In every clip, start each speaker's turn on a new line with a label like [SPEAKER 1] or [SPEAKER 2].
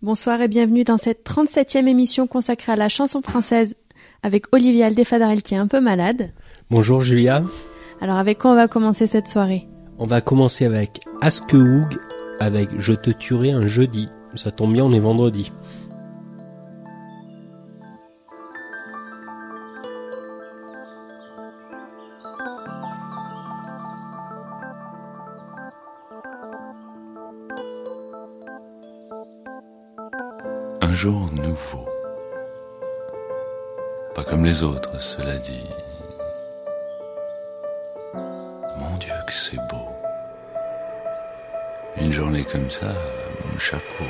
[SPEAKER 1] Bonsoir et bienvenue dans cette 37e émission consacrée à la chanson française avec Olivier Aldefadarel qui est un peu malade.
[SPEAKER 2] Bonjour Julia.
[SPEAKER 1] Alors avec quoi on va commencer cette soirée ?
[SPEAKER 2] On va commencer avec Askehoug avec Je te tuerai un jeudi. Ça tombe bien, on est vendredi.
[SPEAKER 3] Un jour nouveau, pas comme les autres, cela dit. Mon Dieu que c'est beau. Une journée comme ça, mon chapeau.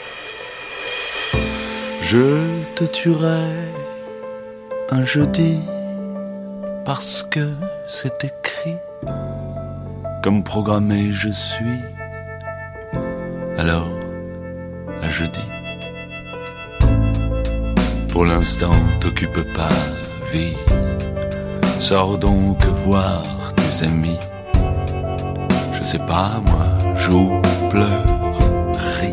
[SPEAKER 3] Je te tuerai un jeudi parce que c'est écrit. Comme programmé je suis. Alors, à jeudi. Pour l'instant, t'occupe pas, vie. Sors donc voir tes amis. Je sais pas, moi, joue, pleure, ris.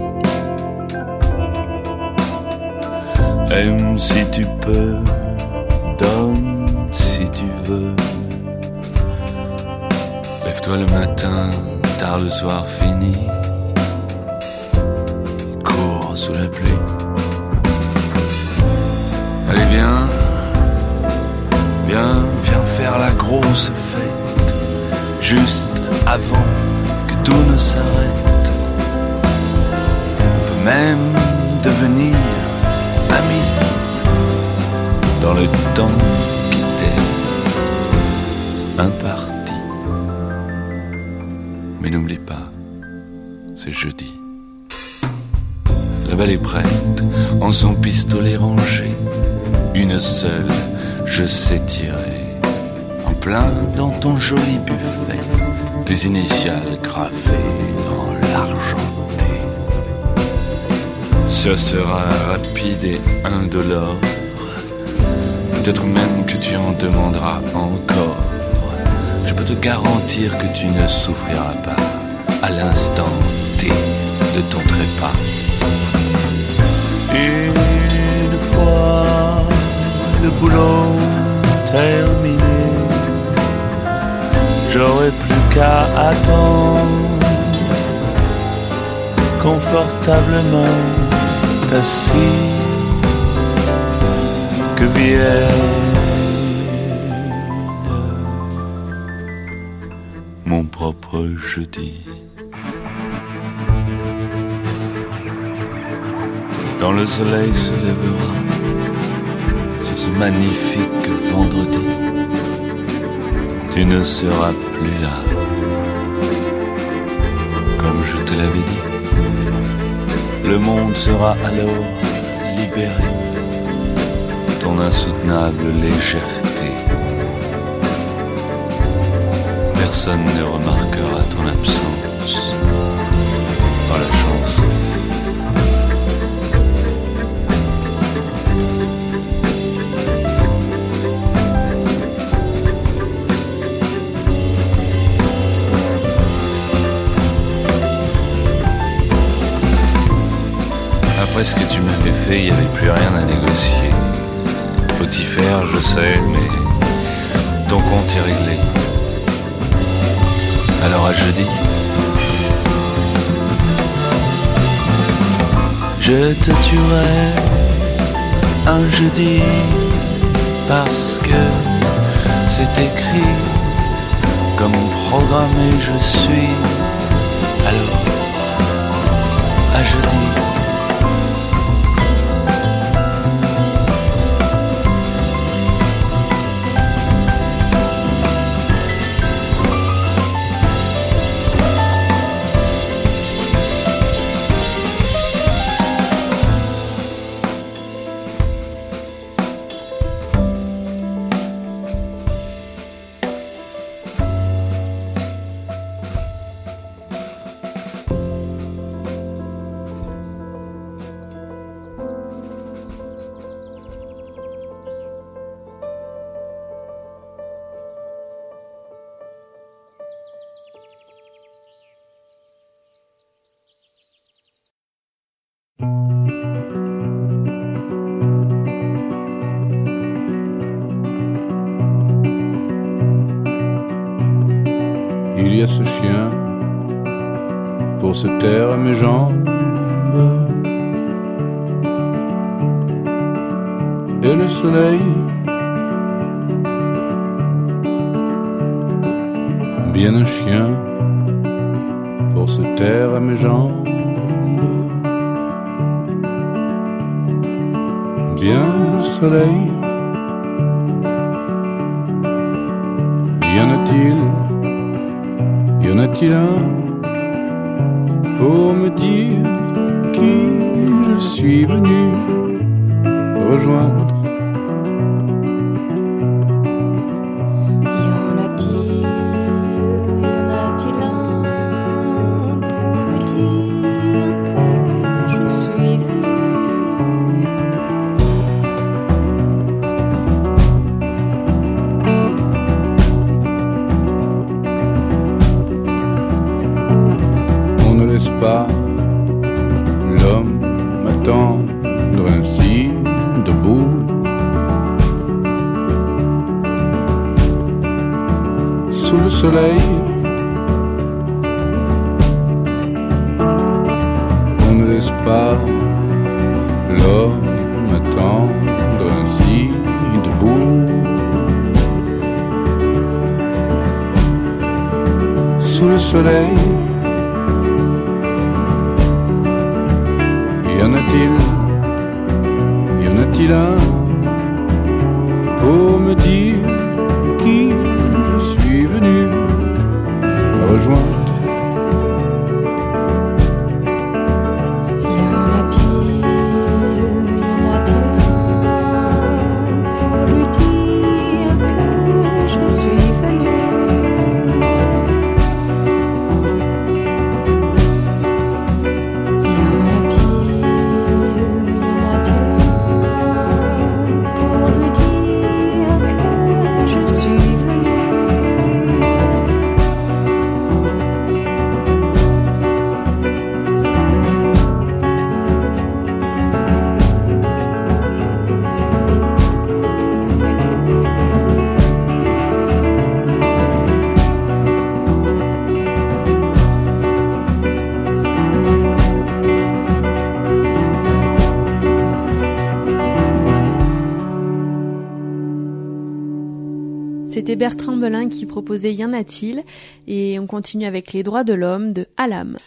[SPEAKER 3] Aime si tu peux, donne si tu veux. Lève-toi le matin, tard le soir fini. Cours sous la pluie. Allez viens faire la grosse fête, juste avant que tout ne s'arrête. On peut même devenir amis dans le temps qui t'est imparti. Mais n'oublie pas, c'est jeudi. La balle est prête, en son pistolet rangé. Une seule, je sais tirer. En plein dans ton joli buffet, tes initiales gravées dans l'argenté. Ce sera rapide et indolore. Peut-être même que tu en demanderas encore. Je peux te garantir que tu ne souffriras pas à l'instant T de ton trépas. Une fois le boulot terminé, j'aurai plus qu'à attendre confortablement assis que vienne mon propre jeudi. Quand le soleil se lèvera sur ce magnifique vendredi, tu ne seras plus là, comme je te l'avais dit. Le monde sera alors libéré de ton insoutenable légèreté. Personne ne remarquera ton absence. Oh la chance. Après ce que tu m'avais fait, il n'y avait plus rien à négocier. Faut y faire, je sais, mais ton compte est réglé. Alors à jeudi. Je te tuerai un jeudi parce que c'est écrit. Comme programmé je suis. Alors à jeudi.
[SPEAKER 4] à ce chien pour se taire à mes jambes. Et le soleil, bien un chien pour se taire à mes jambes. Bien le soleil, y en a-t-il un pour me dire qui je suis venu rejoindre? Pas l'homme m'attendre ainsi debout. Sous le soleil, on ne laisse pas l'homme m'attendre ainsi debout. Sous le soleil, y en a-t-il un pour me dire qui je suis venu rejoindre?
[SPEAKER 1] C'était Bertrand Belin qui proposait Y en a-t-il, et on continue avec Les droits de l'homme de Alam.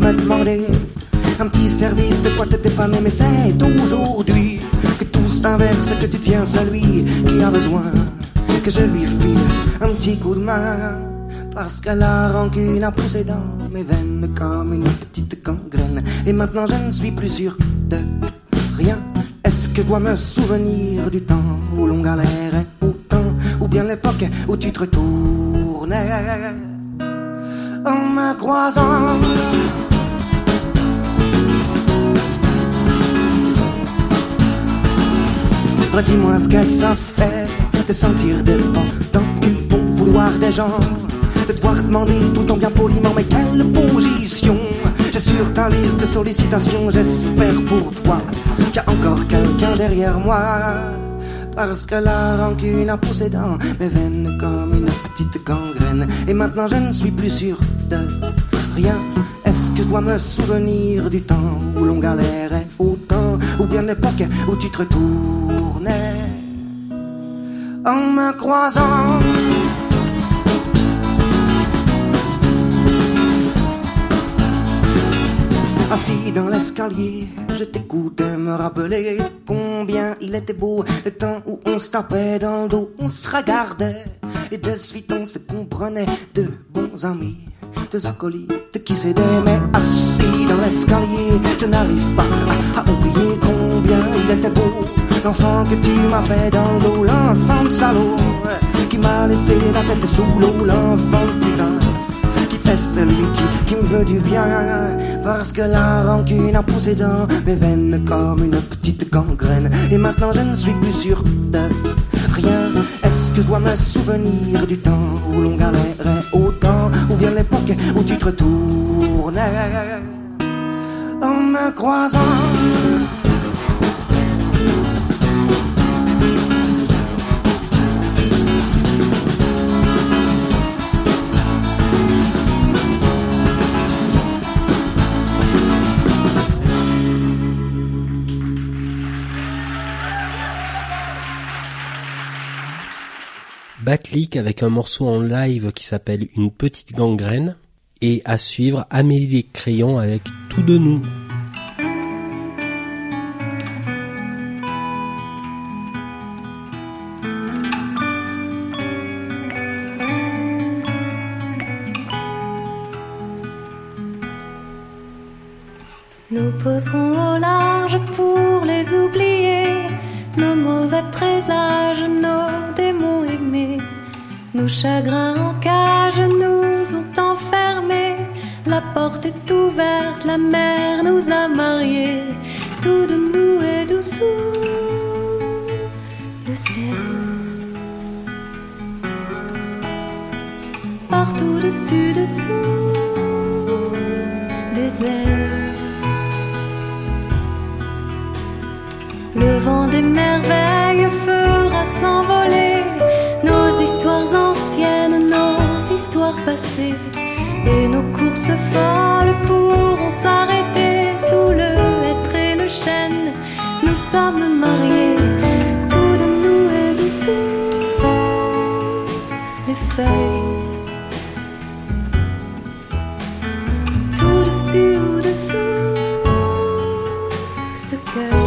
[SPEAKER 5] me demander un petit service de quoi te dépanner. Mais c'est aujourd'hui que tout s'inverse, que tu deviens celui qui a besoin que je lui file un petit coup de main. Parce que la rancune a poussé dans mes veines comme une petite gangrène. Et maintenant je ne suis plus sûr de rien. Est-ce que je dois me souvenir du temps où l'on galérait autant, ou bien l'époque où tu te retournais en me croisant? Dis-moi ce que ça fait de sentir dépendant du bon vouloir des gens, de devoir demander tout en bien poliment, mais quelle position. J'ai sur ta liste de sollicitations, j'espère pour toi qu'il y a encore quelqu'un derrière moi. Parce que la rancune a poussé dans mes veines comme une petite gangrène. Et maintenant je ne suis plus sûr de rien. Est-ce que je dois me souvenir du temps où l'on galérait autant, ou bien l'époque où tu te retournais en me croisant? Assis dans l'escalier, je t'écoutais me rappeler combien il était beau le temps où on se tapait dans le dos, on se regardait et de suite on se comprenait, de bons amis, deux acolytes qui s'aidaient. Mais assis dans l'escalier, je n'arrive pas à oublier combien il était beau l'enfant que tu m'as fait dans le dos, l'enfant de salaud qui m'a laissé la tête sous l'eau, l'enfant de putain c'est celui qui me veut du bien. Parce que la rancune a poussé dans mes veines comme une petite gangrène. Et maintenant je ne suis plus sûr de rien. Est-ce que je dois me souvenir du temps où l'on galérait autant, ou bien l'époque où tu te retournais en me croisant?
[SPEAKER 2] Batlik avec un morceau en live qui s'appelle Une petite gangrène, et à suivre Amélie les Crayons avec Tout de nous.
[SPEAKER 6] Nous poserons au large pour les oublier, nos mauvais présages, nos démons aimés, nos chagrins en cage nous ont enfermés. La porte est ouverte, la mer nous a mariés. Tout de nous est dessous le ciel, partout dessus, dessous des ailes. Le vent des merveilles fera s'envoler nos histoires anciennes, nos histoires passées, et nos courses folles pourront s'arrêter sous le hêtre et le chêne. Nous sommes mariés, tout de nous est dessous les feuilles, tout dessus ou dessous ce cœur.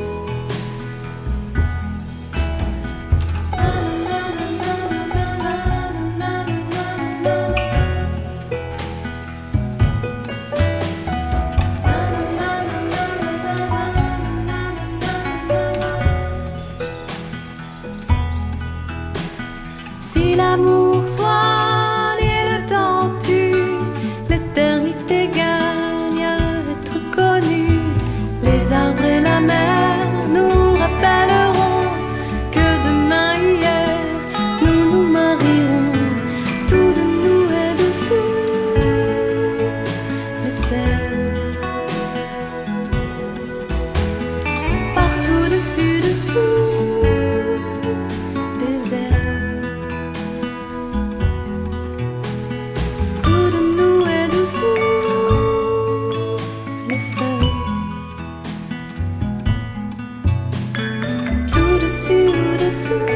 [SPEAKER 6] Si l'amour soigne et le temps tue, l'éternité gagne à être connue. Les arbres et la mer nous rappelleront que demain hier nous nous marierons. Tout de nous est dessous le sel, partout dessus, dessous des ailes. Les feuilles, tout dessus, dessous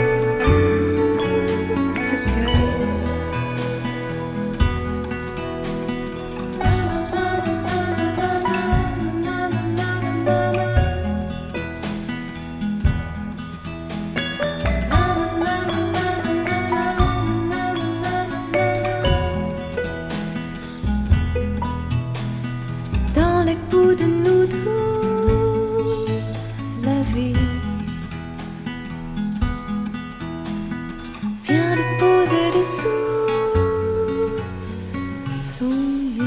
[SPEAKER 6] ce cœur. bout de nous deux, la vie vient de poser dessous son lit.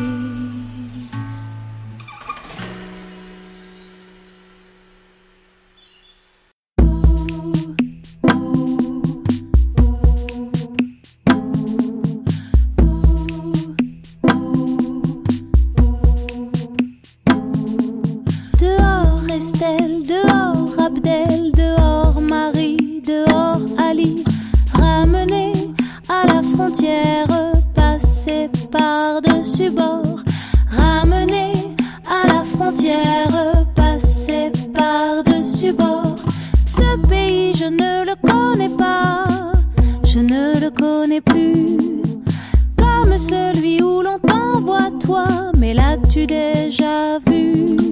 [SPEAKER 7] Estelle, dehors Abdel, dehors Marie, dehors Ali, ramené à la frontière, passé par-dessus bord, ramené à la frontière, passé par-dessus bord. Ce pays je ne le connais pas, je ne le connais plus, comme celui où l'on t'envoie toi, mais l'as-tu déjà vu?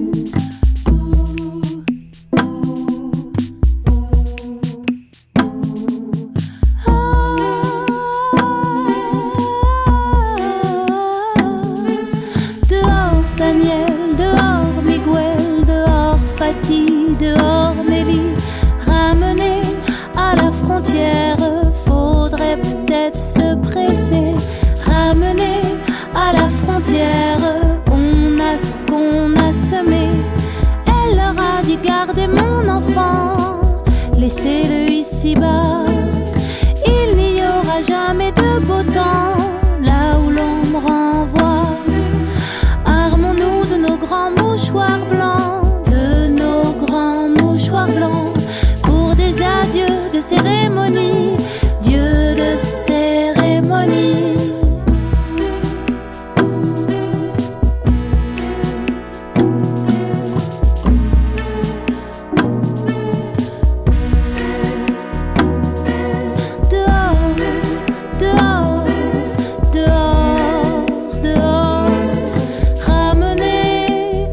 [SPEAKER 7] Dehors Nelly, ramené à la frontière, faudrait peut-être se presser, ramené à la frontière, on a ce qu'on a semé. Elle leur a dit gardez mon enfant, laissez-le ici-bas, il n'y aura jamais de beau temps là où l'on me renvoie. Armons-nous de nos grands mouchoirs blancs, blanc, pour des adieux de cérémonie, Dieu de cérémonie. Dehors, dehors, dehors, dehors, ramenez,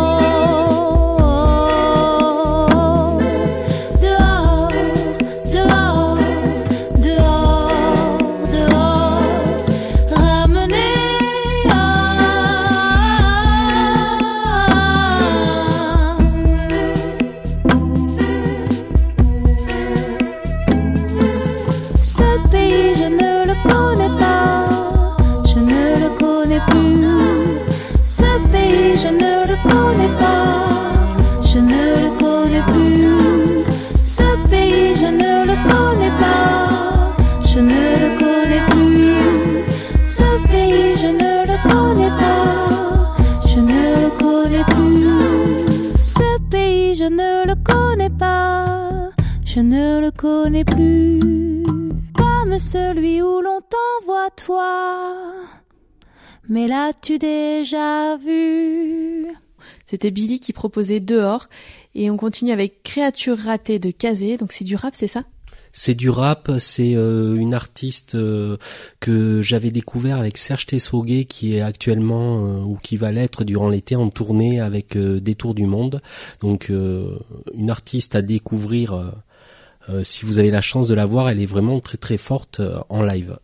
[SPEAKER 7] je ne le connais plus, comme celui où l'on t'envoie toi, mais l'as-tu déjà vu?
[SPEAKER 1] C'était Billy qui proposait Dehors, et on continue avec Créature ratée de Kazé, donc c'est du rap, c'est ça?
[SPEAKER 2] C'est du rap, c'est une artiste que j'avais découvert avec Serge Tessoguet, qui est actuellement ou qui va l'être durant l'été en tournée avec des tours du monde. Donc une artiste à découvrir si vous avez la chance de la voir, elle est vraiment très très forte en live.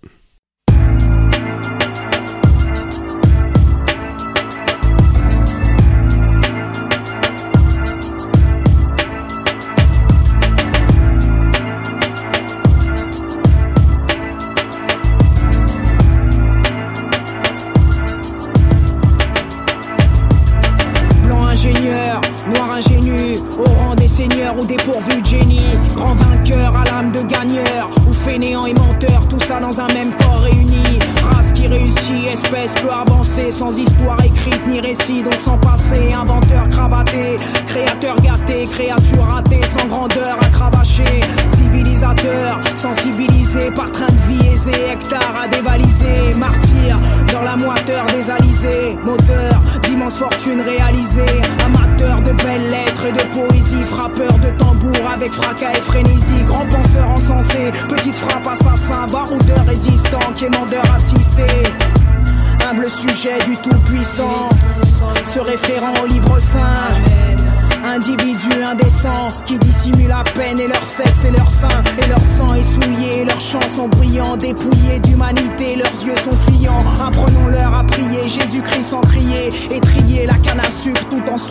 [SPEAKER 8] Noir ingénu, au rang des seigneurs ou dépourvu de génie, grand vainqueur à l'âme de gagneur, ou fainéant et menteur, tout ça dans un même corps réuni. Race qui réussit, espèce peu avancée, sans histoire écrite ni récit, donc sans passé. Inventeur cravaté, créateur gâté, créature ratée, sans grandeur à cravacher. Civilisateur, sensibilisé par train de vie aisé, hectare à dévaliser. Martyr, dans la moiteur des alizés, moteur d'immenses fortunes réalisées. Amateur de belles lettres et de poésie, frappeur de tambour avec fracas et frénésie. Grand penseur encensé, petite frappe assassin, baroudeur résistant, quémandeur assisté. Humble sujet du tout-puissant, se référant au livre saint. Individus indécents qui dissimulent à peine et leur sexe et leur sein. Et leur sang est souillé, leurs chants sont brillants. Dépouillés d'humanité, leurs yeux sont fuyants. Apprenons-leur à prier, Jésus-Christ sans crier. Et trier la canne à sucre tout en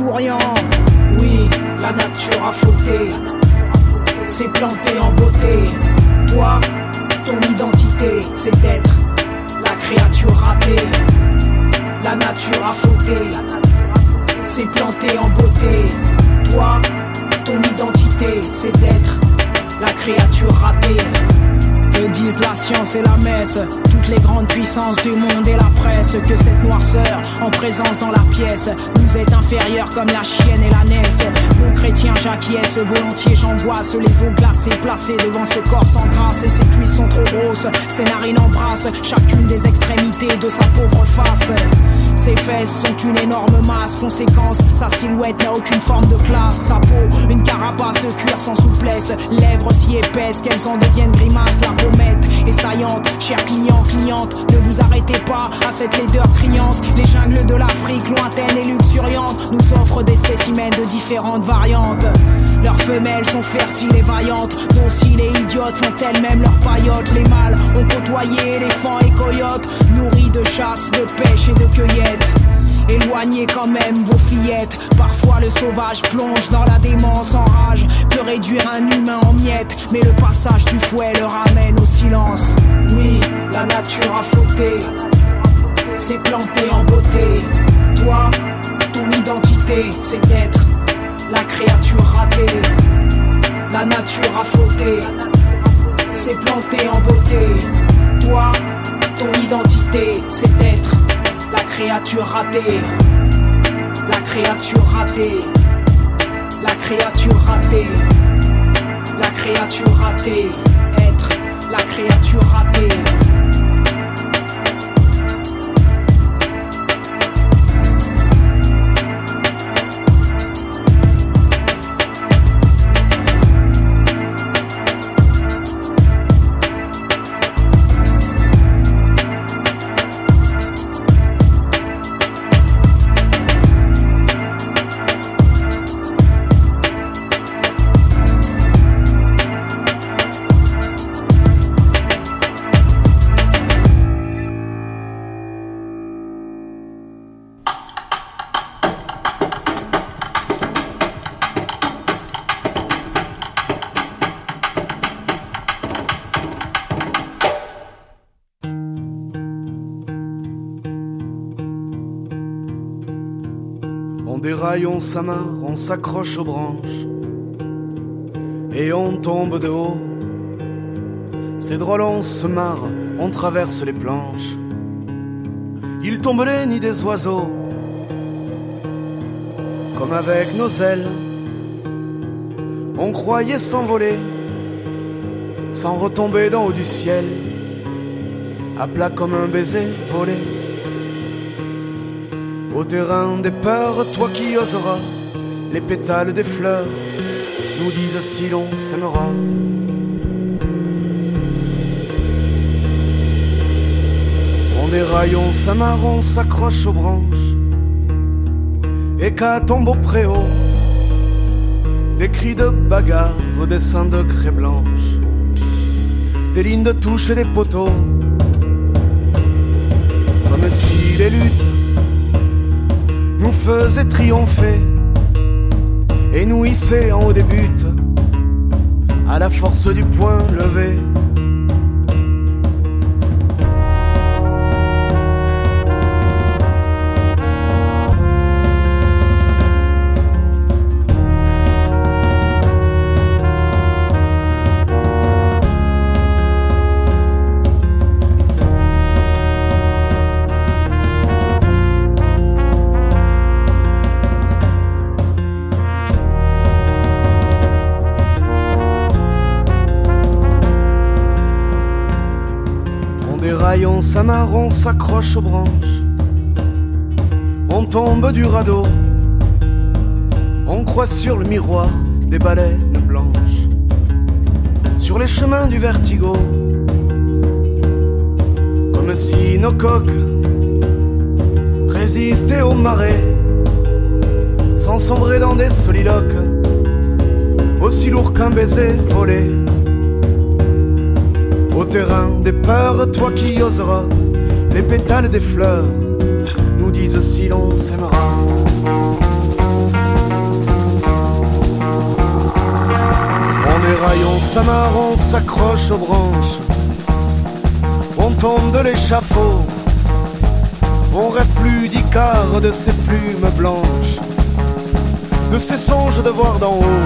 [SPEAKER 8] souriant. Oui, la nature a fauté, s'est plantée en beauté. Toi, ton identité, c'est d'être la créature ratée. La nature a fauté, s'est plantée en beauté. Toi, ton identité, c'est d'être la créature ratée. Que disent la science et la messe, toutes les grandes puissances du monde et la presse, que cette noirceur en présence dans la pièce nous est inférieure comme la chienne et la naisse. Bon chrétien j'acquiesce, volontiers j'angoisse, les os glacés placés devant ce corps sans grâce. Et ses cuisses sont trop grosses, ses narines embrassent chacune des extrémités de sa pauvre face. Ses fesses sont une énorme masse, conséquence, sa silhouette n'a aucune forme de classe. Sa peau, une carapace de cuir sans souplesse, lèvres si épaisses qu'elles en deviennent grimaces. La pommette est saillante, chers clients, clientes, ne vous arrêtez pas à cette laideur criante. Les jungles de l'Afrique, lointaines et luxuriantes, nous offrent des spécimens de différentes variantes. Leurs femelles sont fertiles et vaillantes, dociles et idiotes, font elles-mêmes leurs paillotes. Les mâles ont côtoyé éléphants et coyotes, nourris de chasse, de pêche et de cueillette. Éloignez quand même vos fillettes. Parfois le sauvage plonge dans la démence en rage, peut réduire un humain en miettes, mais le passage du fouet le ramène au silence. Oui, la nature a fauté, s'est plantée en beauté. Toi, ton identité, c'est d'être la créature ratée. La nature a fauté, s'est plantée en beauté. Toi, ton identité, c'est d'être la créature ratée. La créature ratée. La créature ratée. La créature ratée. Être la créature ratée.
[SPEAKER 9] déraille, on s'amarre, on s'accroche aux branches et on tombe de haut. C'est drôle, on se marre, on traverse les planches. Il tombe les nids des oiseaux, comme avec nos ailes. On croyait s'envoler, sans retomber d'en haut du ciel, à plat comme un baiser volé. Au terrain des peurs, toi qui oseras, les pétales des fleurs nous disent si l'on s'aimera. On déraille, on s'amarre, on s'accroche aux branches, et qu'à tombe au préau, des cris de bagarre, des seins de craie blanche, des lignes de touche et des poteaux, comme si les luttes nous faisaient triompher et nous hisser en haut des buts, à la force du poing levé. On s'amarre, on s'accroche aux branches, on tombe du radeau, on croise sur le miroir des baleines blanches, sur les chemins du vertigo, comme si nos coques résistaient aux marées, sans sombrer dans des soliloques, aussi lourds qu'un baiser volé. Au terrain des peurs, toi qui oseras, les pétales des fleurs nous disent si l'on s'aimera. s'accroche aux branches. On tombe de l'échafaud. On rêve plus d'Icare, de ses plumes blanches, de ces songes de voir d'en haut.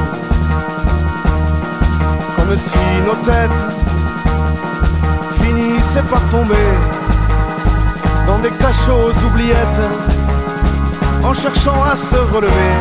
[SPEAKER 9] Comme si nos têtes finissaient par tomber dans des cachots oubliettes, en cherchant à se relever.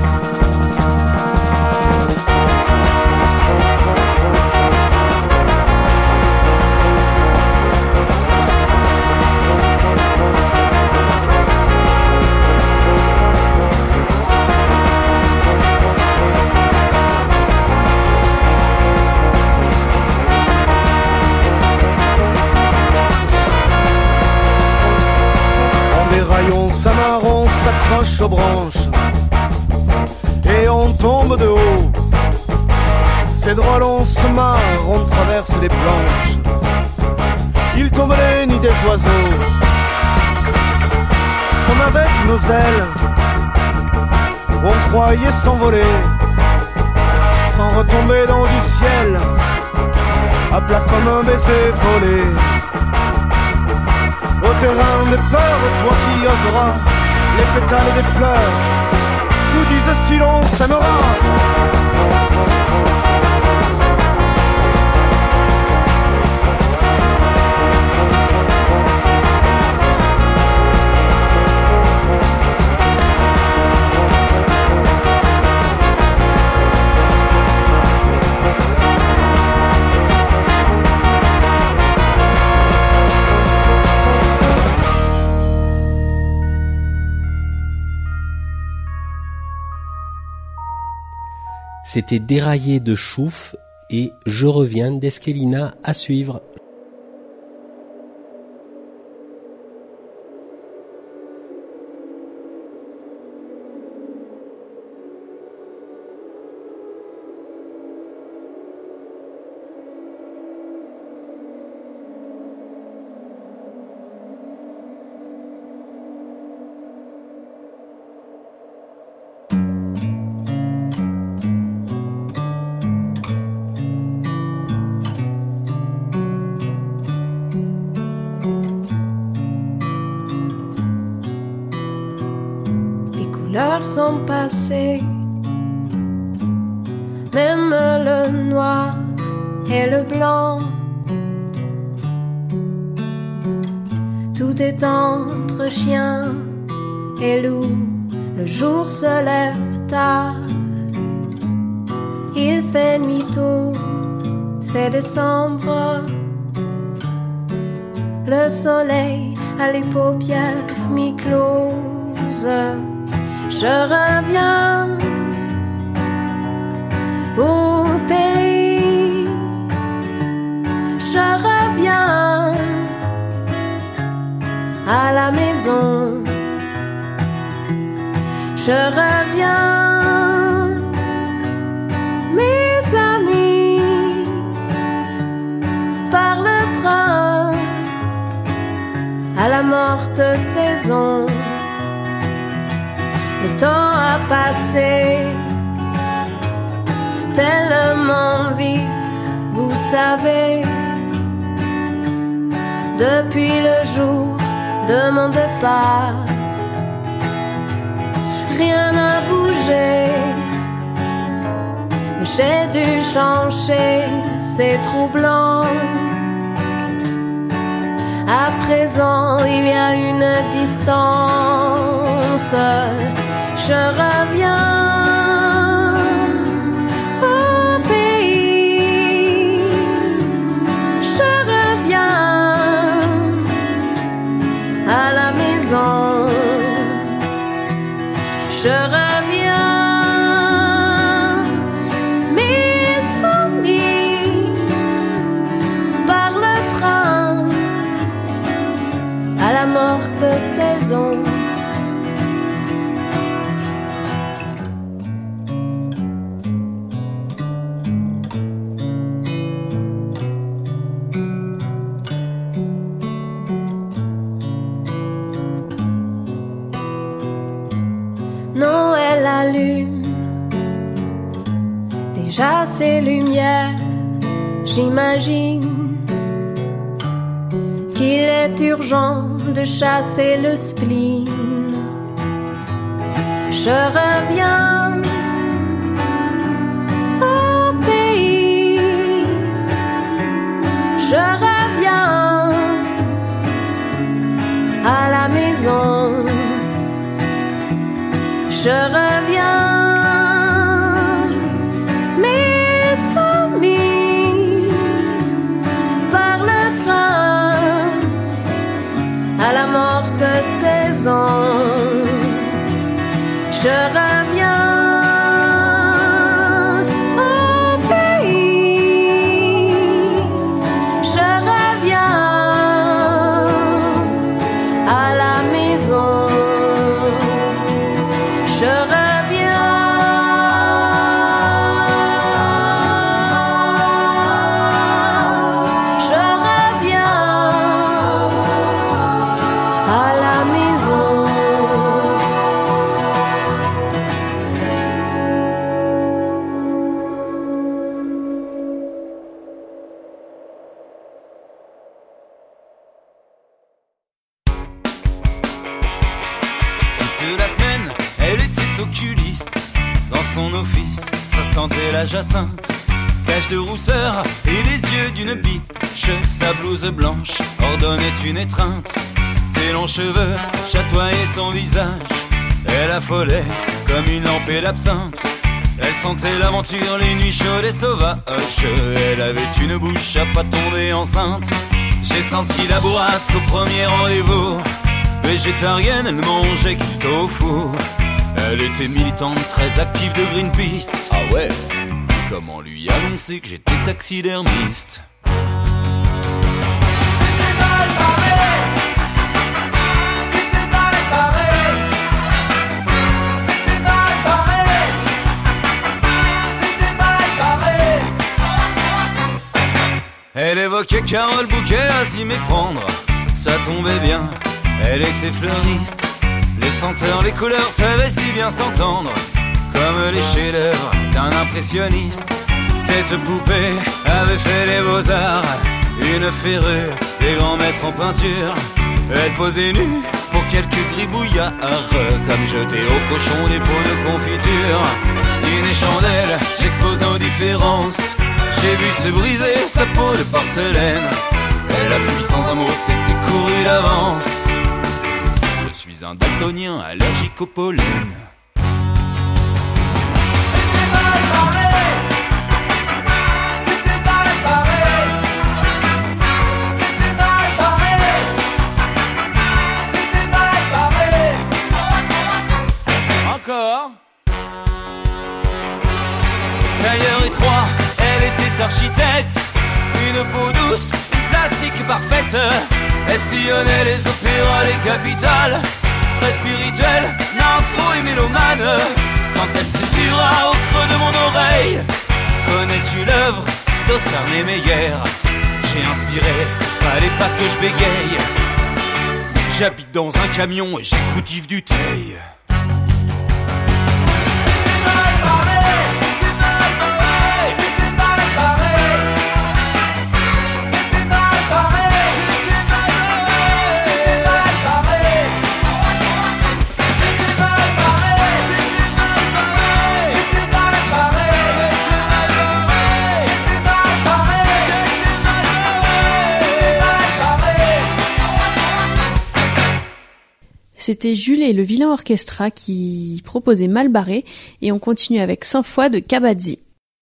[SPEAKER 9] Samarron s'accroche aux branches et on tombe de haut. C'est drôle, on se marre, on traverse les planches. Il tombe les nids des oiseaux. Comme avec nos ailes, on croyait s'envoler, sans retomber dans du ciel, à plat comme un baiser volé. Au terrain des peurs, toi qui oseras les pétales des fleurs, nous disent si l'on s'aimera.
[SPEAKER 2] C'était Déraillé de Chouf et Je reviens d'Esquelina à suivre.
[SPEAKER 6] Sont passés, même le noir et le blanc. Tout est entre chien et loup. Le jour se lève tard, il fait nuit tôt, c'est décembre. Le soleil a les paupières mi-closes. Je reviens au pays, je reviens à la maison, je reviens, mes amis, par le train à la morte saison. Le temps a passé tellement vite, vous savez, depuis le jour de mon départ. Rien n'a bougé, mais j'ai dû changer, c'est troublant. À présent, il y a une distance. Je reviens au pays, je reviens à la maison, je reviens, mes amis, par le train à la morte saison. Noël allume déjà ses lumières J'imagine qu'il est urgent de chasser le spleen. Je reviens au pays. Je reviens à la maison. Je reviens. À la morte saison, je reviens au pays, je reviens à la maison, je reviens.
[SPEAKER 10] La Jacinthe, tache de rousseur et les yeux d'une biche. Sa blouse blanche ordonnait une étreinte. Ses longs cheveux chatoyaient son visage. Elle affolait comme une lampée d'absinthe. Elle sentait l'aventure, les nuits chaudes et sauvages. Elle avait une bouche à pas tomber enceinte. J'ai senti la bourrasque au premier rendez-vous. Végétarienne, elle mangeait qu'il tofu. Elle était militante, très active de Greenpeace. Ah ouais? Comment lui annoncer que j'étais taxidermiste?
[SPEAKER 11] C'était mal barré. C'était mal barré. C'était mal barré. C'était mal barré.
[SPEAKER 10] Elle évoquait Carole Bouquet à s'y méprendre. Ça tombait bien, elle était fleuriste. Les senteurs, les couleurs savaient si bien s'entendre. Comme les chefs-d'œuvre d'un impressionniste. Cette poupée avait fait les beaux-arts. Une férue, des grands maîtres en peinture. Elle posait nue pour quelques gribouillards. Comme jeter au cochon des pots de confiture. Une chandelle, j'expose nos différences. J'ai vu se briser sa peau de porcelaine. Elle a fui sans un mot, c'était couru d'avance. Je suis un daltonien allergique au pollen. Tailleur étroit, elle était architecte. Une peau douce, une plastique parfaite. Elle sillonnait les opéras, les capitales. Très spirituelle, nympho et mélomane. Quand elle susurra au creux de mon oreille: connais-tu l'œuvre d'Oscar Niemeyer? J'ai inspiré, fallait pas que je bégaye. J'habite dans un camion et j'écoute Yves Duteil.
[SPEAKER 1] C'était Jules et le Vilain Orchestra qui proposait Mal barré, et on continue avec 100 fois de Kabadzi.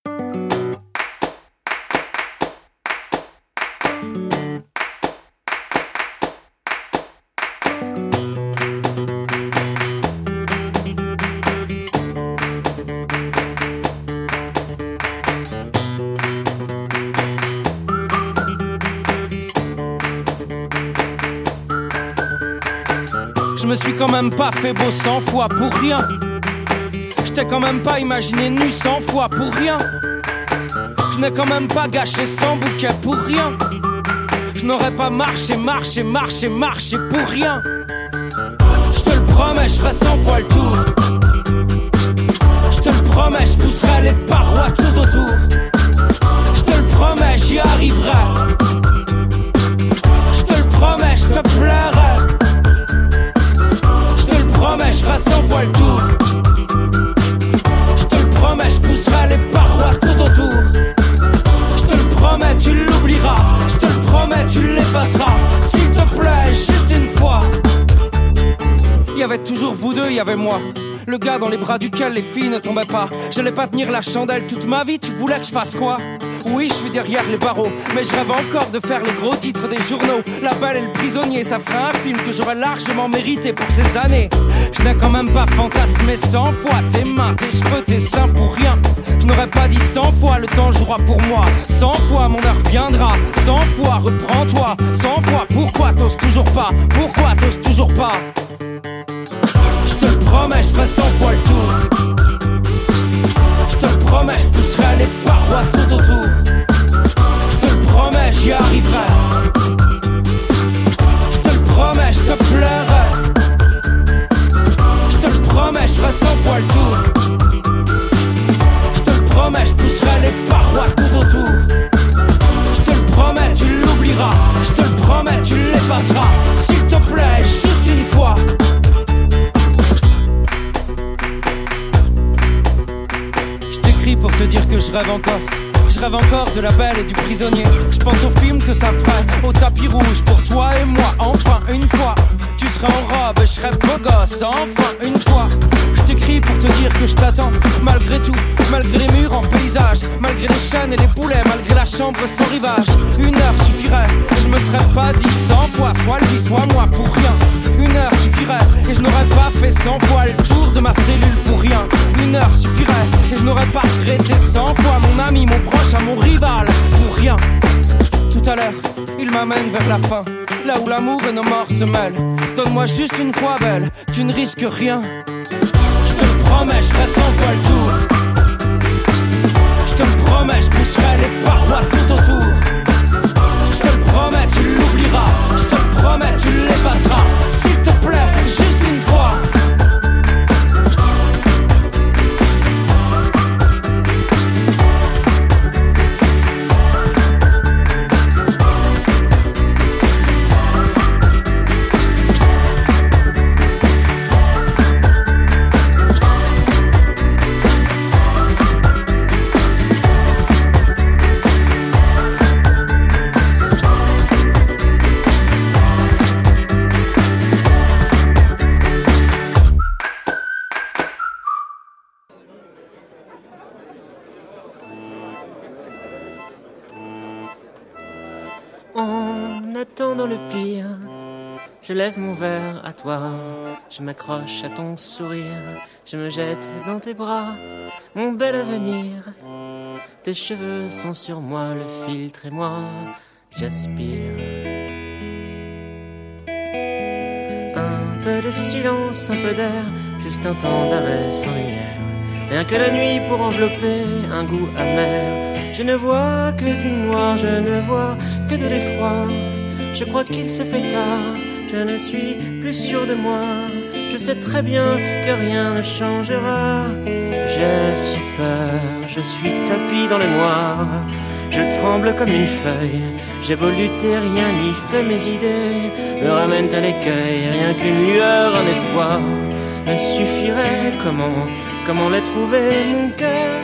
[SPEAKER 12] Je me suis quand même pas fait beau 100 fois pour rien. Je t'ai quand même pas imaginé nu 100 fois pour rien. Je n'ai quand même pas gâché 100 bouquets pour rien. Je n'aurais pas marché pour rien. Je te le promets, je ferai 100 fois le tour. Je te le promets, je pousserai les parois tout autour. Je te le promets, j'y toujours vous deux, y avait moi. Le gars dans les bras duquel les filles ne tombaient pas. J'allais pas tenir la chandelle toute ma vie, tu voulais que je fasse quoi? Oui, je suis derrière les barreaux, mais je rêve encore de faire les gros titres des journaux. La Belle et le Prisonnier, ça ferait un film que j'aurais largement mérité pour ces années. Je n'ai quand même pas fantasmé 100 fois tes mains, tes cheveux, tes seins pour rien. Je n'aurais pas dit 100 fois le temps jouera pour moi. 100 fois mon heure viendra, 100 fois reprends-toi. 100 fois pourquoi t'oses toujours pas? Pourquoi t'oses toujours pas? Je te le promets, je ferai 100 fois le tour. Je te le promets, je pousserai les parois tout autour. Je te le promets, j'y arriverai. Je te le promets, je te pleurerai. Je te le promets, je ferai 100 fois le tour. Je te le promets, je pousserai les parois tout autour. Je te le promets, tu l'oublieras. Je te le promets, tu l'effaceras. S'il te plaît, juste une fois. Pour te dire que je rêve encore. Je rêve encore de la Belle et du Prisonnier. Je pense au film que ça ferait, au tapis rouge pour toi et moi. Enfin une fois, tu serais en robe et je serais beau gosse. Enfin une fois, je t'écris pour te dire que je t'attends. Malgré tout, malgré les murs en paysage, malgré les chaînes et les boulets, malgré la chambre sans rivage. Une heure suffirait et je me serais pas dit 100 fois, soit lui, soit moi pour rien. Une heure suffirait et je n'aurais pas fait 100 fois le tour de ma cellule pour rien. Une heure suffirait et je n'aurais pas regretté 100 fois mon ami, mon proche à mon rival pour rien. Tout à l'heure, il m'amène vers la fin, là où l'amour et nos morts se mêlent. Donne-moi juste une fois belle, tu ne risques rien. Je te le promets, je ferai 100 fois le tour. Je te le promets, je pousserai les parois tout autour. Je te le promets, tu l'oublieras. Je te le promets, tu l'effaceras. S'il te plaît, juste une fois.
[SPEAKER 13] En attendant le pire, je lève mon verre à toi. Je m'accroche à ton sourire, je me jette dans tes bras, mon bel avenir. Tes cheveux sont sur moi, le filtre et moi, j'aspire. Un peu de silence, un peu d'air, juste un temps d'arrêt sans lumière. Rien que la nuit pour envelopper un goût amer. Je ne vois que du noir, je ne vois que de l'effroi. Je crois qu'il se fait tard, je ne suis plus sûr de moi. Je sais très bien que rien ne changera. J'ai si peur, je suis tapi dans le noir. Je tremble comme une feuille, j'ai beau lutter, rien n'y fait. Mes idées me ramènent à l'écueil. Rien qu'une lueur, un espoir me suffirait. Comment les trouver, mon cœur?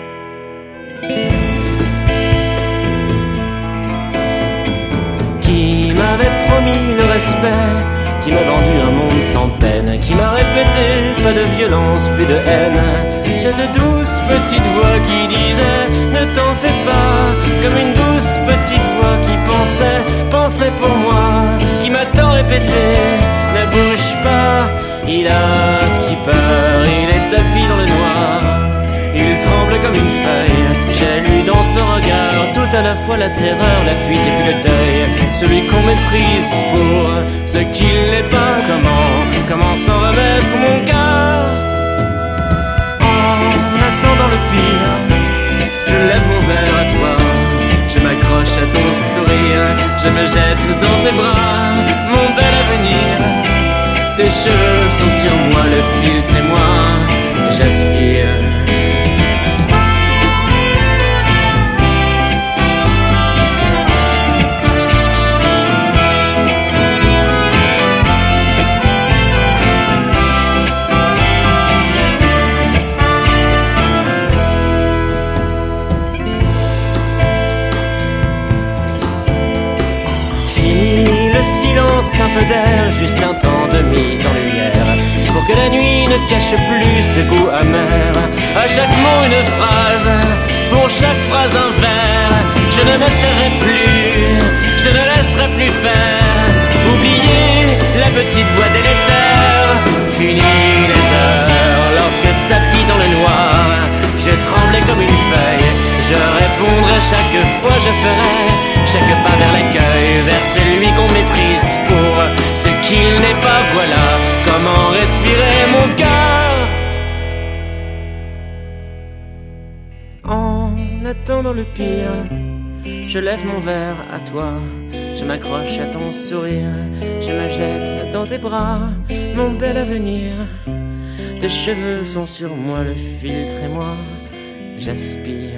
[SPEAKER 13] Qui m'avait promis le respect, qui m'a vendu un monde sans peine, qui m'a répété pas de violence, plus de haine. Cette douce petite voix qui disait ne t'en fais pas, comme une douce petite voix qui pensait pour moi, qui m'a tant répété ne bouge pas. Il a si peur, il est tapi dans le noir, il tremble comme une feuille. J'ai lu dans son regard tout à la fois la terreur, la fuite et puis le deuil. Celui qu'on méprise pour ce qu'il n'est pas. Comment s'en remettre mon cœur? En attendant le pire, je lève mon verre à toi. Je m'accroche à ton sourire, je me jette dans tes bras, mon bel avenir. Tes cheveux sont sur moi, le filtre et moi, j'aspire. Fini le silence, un peu d'air, juste un temps de mise en lumière, pour que la nuit ne cache plus ce goût amer. À chaque mot une phrase, pour chaque phrase un vers. Je ne me tairai plus, je ne laisserai plus faire. Oubliez la petite voix délétère. Fini les heures, lorsque tapis dans le noir, je tremblais comme une feuille. Je répondrai chaque fois, je ferai chaque pas vers l'accueil, vers celui qu'on méprise pour ce qu'il n'est pas. Voilà comment respirer mon cœur. En attendant le pire, je lève mon verre à toi. Je m'accroche à ton sourire, je me jette dans tes bras, mon bel avenir. Tes cheveux sont sur moi le filtre et moi, j'aspire.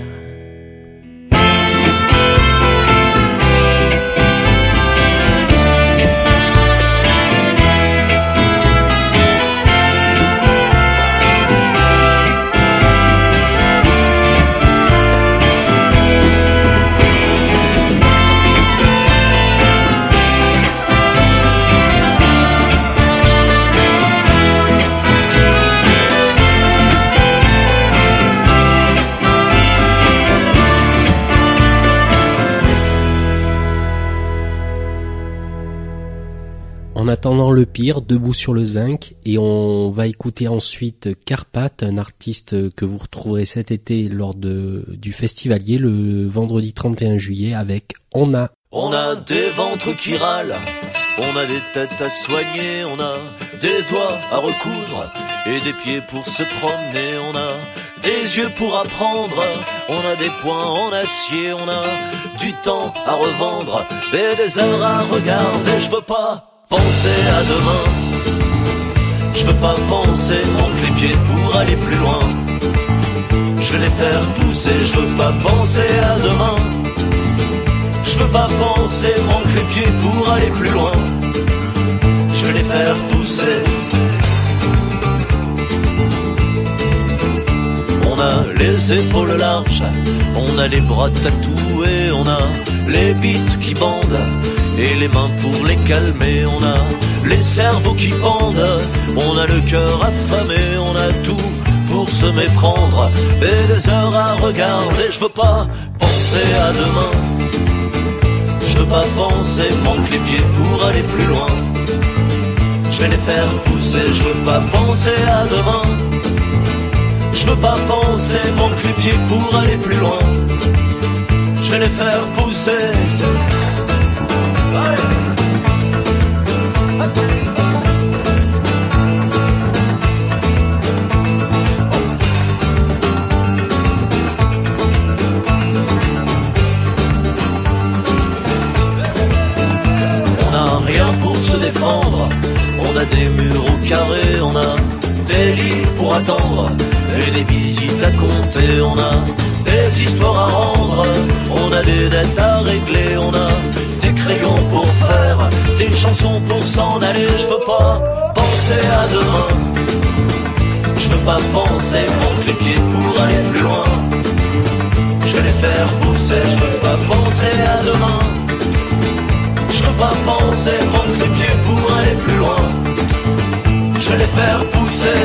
[SPEAKER 2] En attendant le pire, debout sur le zinc, et on va écouter ensuite Carpath, un artiste que vous retrouverez cet été lors du Festivalier le vendredi 31 juillet avec On a
[SPEAKER 14] des ventres qui râlent, on a des têtes à soigner, on a des doigts à recoudre et des pieds pour se promener, on a des yeux pour apprendre, on a des poings en acier, on a du temps à revendre et des heures à regarder. Je veux pas penser à demain, je veux pas penser, manque les pieds pour aller plus loin. Je vais les faire pousser, je veux pas penser à demain. Je veux pas penser, manque les pieds pour aller plus loin. Je vais les faire pousser. On a les épaules larges, on a les bras tatoués, on a les bites qui bandent et les mains pour les calmer, on a les cerveaux qui pendent, on a le cœur affamé, on a tout pour se méprendre et des heures à regarder. Je veux pas penser à demain, je veux pas penser, manque les pieds pour aller plus loin. Je vais les faire pousser, je veux pas penser à demain. Je veux pas penser, manque les pieds pour aller plus loin. Je vais les faire pousser. On n'a rien pour se défendre, on a des murs au carré, on a des lits pour attendre et des visites à compter, on a des histoires à rendre, on a des dettes à régler, on a des crayons pour faire des chansons pour s'en aller. Je veux pas penser à demain, je veux pas penser, manque les pieds pour aller plus loin. Je vais les faire pousser, je veux pas penser à demain. Je veux pas penser, manque les pieds pour aller plus loin. Je vais les faire pousser.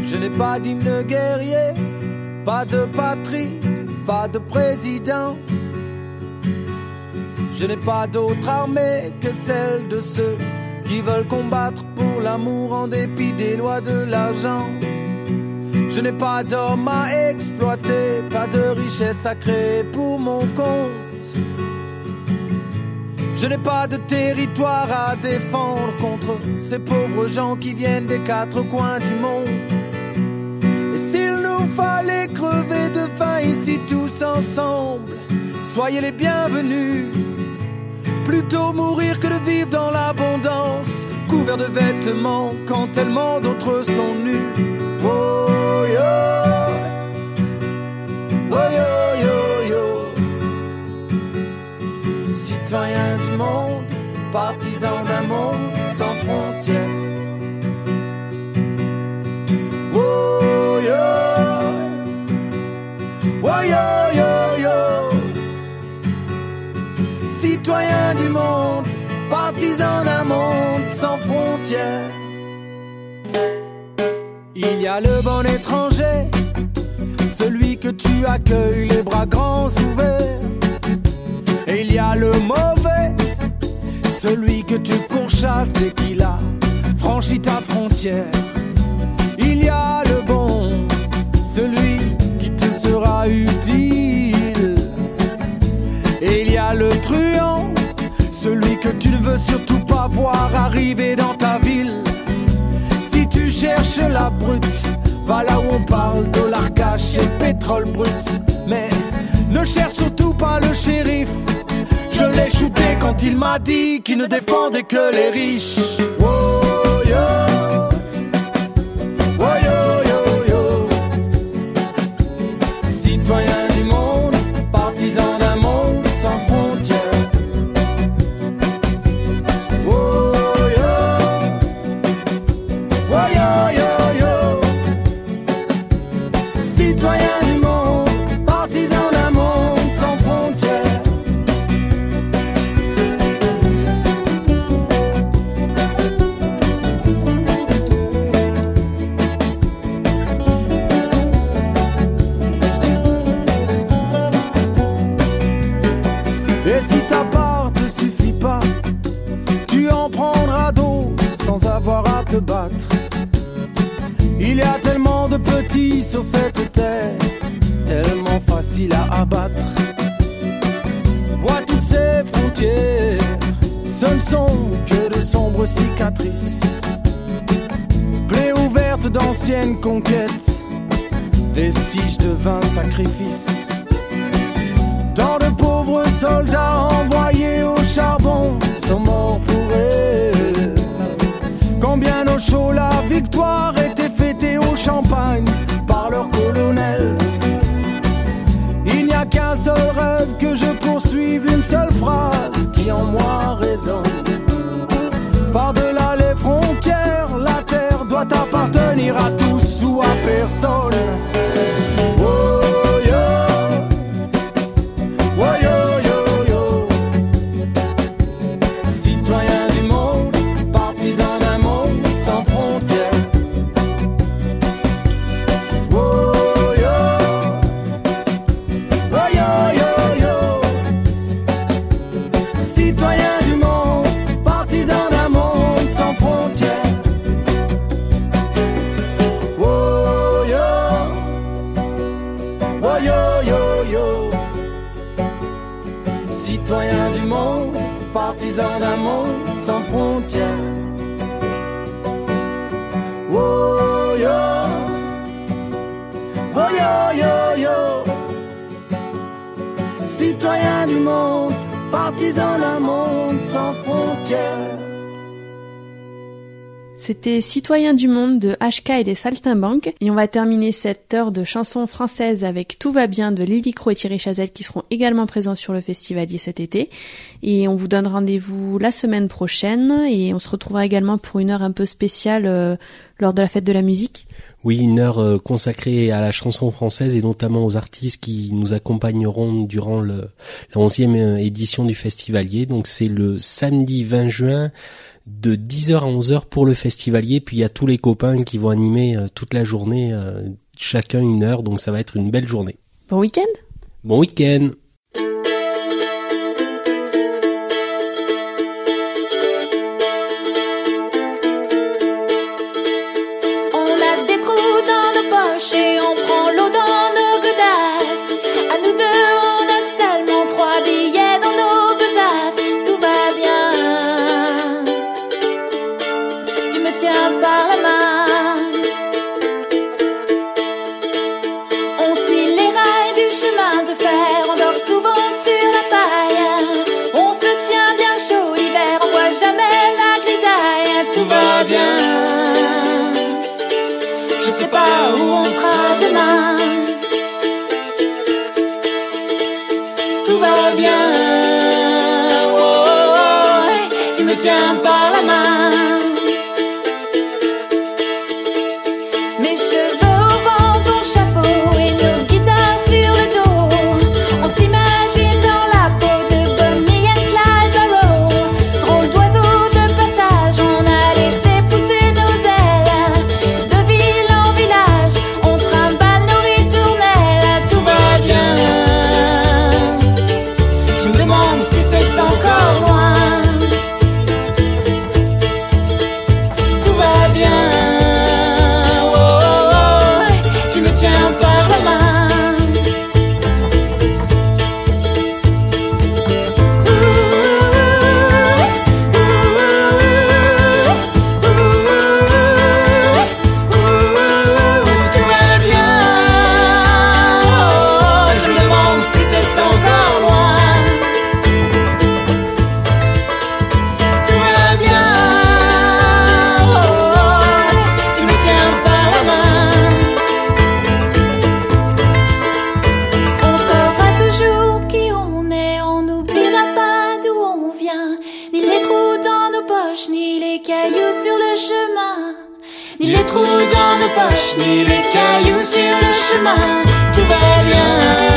[SPEAKER 15] Je n'ai pas d'hymne guerrier, pas de patrie, pas de président. Je n'ai pas d'autre armée que celle de ceux qui veulent combattre pour l'amour en dépit des lois de l'argent. Je n'ai pas d'homme à exploiter, pas de richesse à créer pour mon compte. Je n'ai pas de territoire à défendre contre ces pauvres gens qui viennent des quatre coins du monde. Et s'il nous fallait crever de faim ici tous ensemble, soyez les bienvenus. Plutôt mourir que de vivre dans l'abondance, couvert de vêtements quand tellement d'autres sont nus. Oh yo, oh yo yo yo. Citoyens du monde, partisans d'un monde sans frontières. Oh yo, oh yo yo yo. Citoyens du monde, partisans d'un monde sans frontières. Il y a le bon étranger, celui que tu accueilles les bras grands ouverts. Et il y a le mauvais, celui que tu pourchasses dès qu'il a franchi ta frontière. Il y a le bon, celui qui te sera utile. Et il y a le truand, celui que tu ne veux surtout pas voir arriver dans ta ville. Si tu cherches la brute, va là où on parle dollar cash et pétrole brut. Mais ne cherche surtout pas le shérif, je l'ai shooté quand il m'a dit qu'il ne défendait que les riches. Oh yo, oh yo yo yo. Citoyens du monde, partisans d'un monde sans frontières. Oh yo, oh yo yo yo. Citoyens du monde, partisans d'un monde sans frontières. Et si ta part te suffit pas, tu en prendras d'autres sans avoir à te battre. Il y a tellement de petits sur cette terre, tellement facile à abattre. Vois toutes ces frontières, ce ne sont que de sombres cicatrices. Plaies ouvertes d'anciennes conquêtes, vestiges de vains sacrifices. Tant de pauvres soldats envoyés au charbon sont morts pour elle. Combien au chaud la victoire était fêtée au champagne par leur colonel. Il n'y a qu'un seul rêve que je poursuive, une seule phrase qui en moi résonne. Par-delà les frontières, la terre doit appartenir à tous ou à personne. Oh yo, oh yo yo yo. Citoyens du monde, partisans d'un monde sans frontières. Oh yo, oh yo yo yo. Citoyens du monde, partisans d'un monde sans frontières. Oh yo, oh yo yo yo. Citoyens du monde, partisans d'un monde sans frontières. Oh yo, oh yo yo yo. Citoyens du monde, partisans d'un monde sans frontières.
[SPEAKER 1] C'était Citoyens du monde de HK et des Saltimbanques. Et on va terminer cette heure de chansons françaises avec Tout va bien de Lily Croix et Thierry Chazelle qui seront également présents sur le Festivalier cet été. Et on vous donne rendez-vous la semaine prochaine et on se retrouvera également pour une heure un peu spéciale lors de la fête de la musique.
[SPEAKER 2] Oui, une heure consacrée à la chanson française et notamment aux artistes qui nous accompagneront durant la 11e édition du Festivalier. Donc c'est le samedi 20 juin de 10h à 11h pour le festivalier, puis il y a tous les copains qui vont animer toute la journée, chacun 1 heure, donc ça va être une belle journée.
[SPEAKER 1] Bon week-end.
[SPEAKER 2] Bon week-end.
[SPEAKER 6] Et on prend l'eau dans nos godasses. À nous deux, on a seulement 3 billets dans nos besaces. Tout va bien. Tu me tiens par la main. On suit les rails du chemin de fer. On dort souvent sur la paille. On se tient bien chaud l'hiver. On voit jamais la grisaille. Tout va bien. Je sais pas où on sera demain. Tout va bien. Oh, oh, oh, tu me tiens par la main. Mes cheveux au vent, ton chapeau et nos guitares sur le dos. On s'imagine dans la peau de Bonnie and Clyde Barrow. Drôle d'oiseau de passage, on a laissé pousser nos ailes. De ville en village, on trimballe nos ritournelles. Tout va bien. Je me demande si c'est encore loin. Tout va bien. Oh, oh, oh, tu me tiens par la main. Tout va bien. Oh, je me demande si c'est encore loin. Tout va bien. Oh, tu me tiens par la main. On saura toujours qui on est, on n'oubliera pas d'où on vient. Ni les trous dans nos poches, ni les cailloux sur le chemin. Ni les trous dans nos poches, ni les cailloux sur le chemin. Tout va bien.